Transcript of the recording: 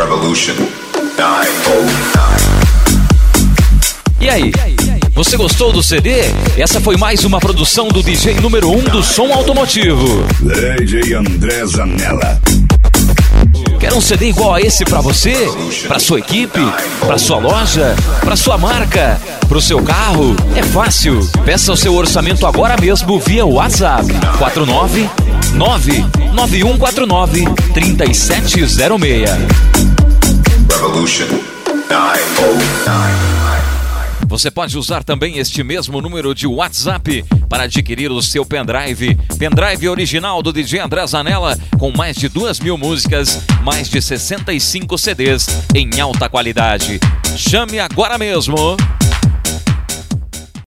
Revolution 909. E aí, você gostou do CD? Essa foi mais uma produção do DJ número 1 do som automotivo, DJ André Zanella. Quer um CD igual a esse pra você? Pra sua equipe? Pra sua loja? Pra sua marca? Pro seu carro? É fácil. Peça o seu orçamento agora mesmo via WhatsApp 499-9149-3706. Revolution 909. Você pode usar também este mesmo número de WhatsApp para adquirir o seu pendrive. Pendrive original do DJ André Zanella, com mais de 2.000 músicas, mais de 65 CDs em alta qualidade. Chame agora mesmo.